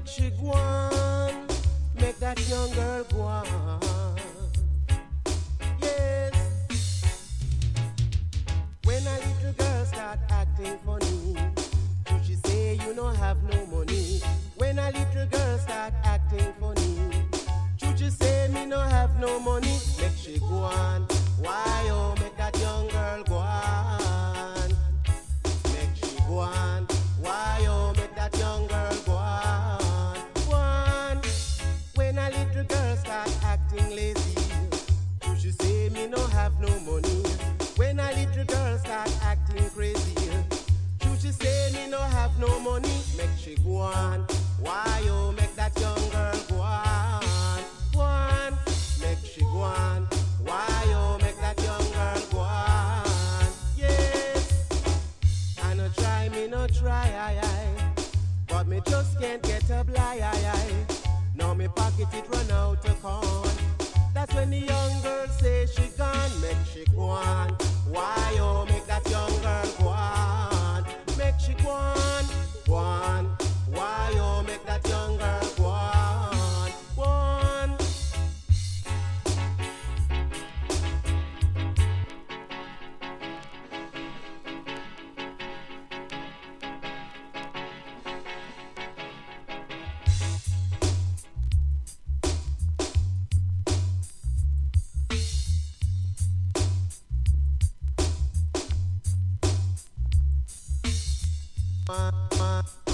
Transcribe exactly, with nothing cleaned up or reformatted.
she go on, make that young girl go on. Yes. When a little girl start acting funny, do she say you don't have no money? When a little girl start acting funny, should you say me no have no money? Make she go on. Why oh make that young girl go on? Make she go on. Why oh make that young girl go on? Go on. When a little girl start acting lazy, should she say me no have no money? When a little girl start acting crazy, should she say me no have no money? Make she go on. Why oh make that young girl go on? Go on. Make she go on. Why oh make that young girl go on? Yes. I no try, me no try, I, I. But me just can't get a blind eye, I. Now me pocket it run out of corn. That's when the young girl say she gone. Make she go on. Why oh make that young girl go on? Make she go on. Go on. Why oh make that young girl go on? Go on. Uh, uh.